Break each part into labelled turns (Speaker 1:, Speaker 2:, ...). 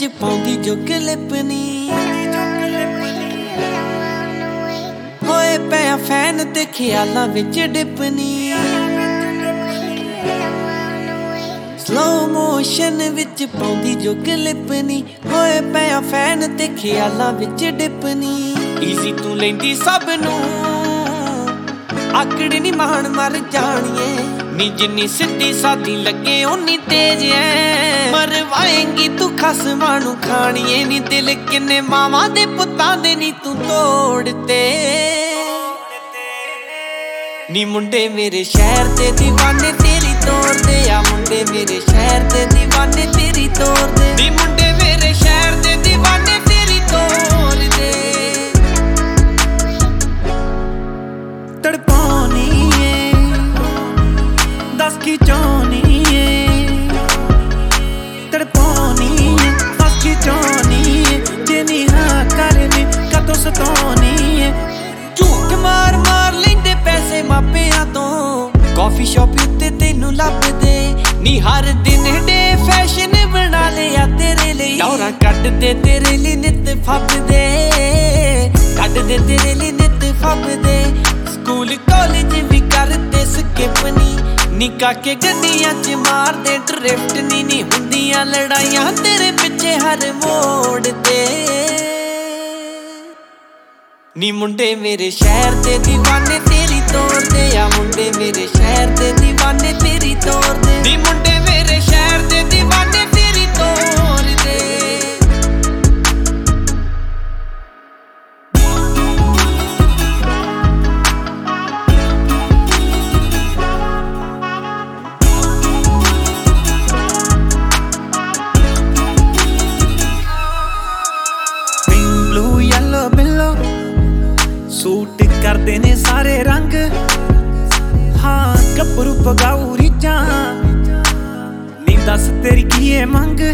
Speaker 1: विच पाउंदी जो क्लिपनी होए पिया फैन ते ख्यालां विच डिपनी स्लो मोशन विच पाउंदी जो क्लिपनी होए पिया फैन ते ख्यालां विच डिपनी ईजी तू लैंदी सब नूं आकड़ नी मान मर जानिए नी जिन्नी सीधी सादी लगे उन्नी तेज है मरवाएंगी तू खसमां नूं खानिए नी दिल किन्ने मावां दे पुत्तां दे नी तू तोड़ते नी मुंडे मेरे शहर दे दीवाने तेरी तोड़ दे आ मुंडे मेरे शहर दे दीवाने तेरी तोड़ दे नी मुंडे मेरे शहर दे दीवाने तेरी तोड़ दे तड़पानी है दस की चाहनी है तड़पानी है दस की चाहनी है जेनी हाँ करनी कदों सतानी है झूठ मार मार लेंदे पैसे मापियां तो कॉफी शॉप उत्ते तेनू लभदे नी हर दिन डे फैशन बना लिया तेरे लिए दौरा कट दे तेरे लिए नित फबदे कट दे तेरे लिए नित फबदे स्कूल कॉलेज भी करते स्किपनी निका के गड्डियां च मार दे ड्रिफ्ट नी हुंदियां लड़ाइयां तेरे पिछे हर मोड़ ते नी मुंडे मेरे शहर दे दीवाने तेरी तोड़ दे आ मुंडे मेरे शहर दे दीवाने तेरी तोड़ दे नी मुंडे मेरे शहर दे दीवाने तेरी तोड़ दे सूट करते ने सारे रंग हाँ गब्बरू पगाऊ रीझां नी दस तेरी की है मंग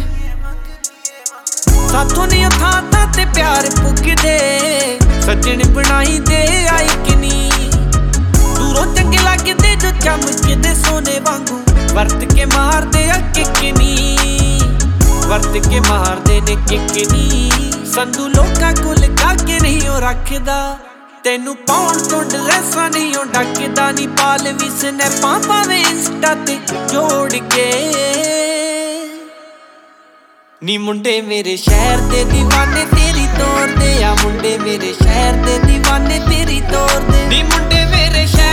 Speaker 1: साथों ने थां थां ते प्यार पुगदे सजन बनाई दे आई कि नी दूरों चंगे लगदे जो चमकदे सोने वांगू वरत के मार दे किक नी वरत के मार दे ने किक नी संधू लोकां कोल काके नहीं ओ रखदा तेनू पाउण तो ड्रेसां नहीं ओ डकदा नी पाल भी स्नैपां पावे इंस्टा ते जोड़ के नी मुंडे मेरे शहर दे दीवाने तेरी तोड़ दे आ मुंडे मेरे शहर दे दीवाने तेरी तोड़ दे नी मुंडे मेरे शहर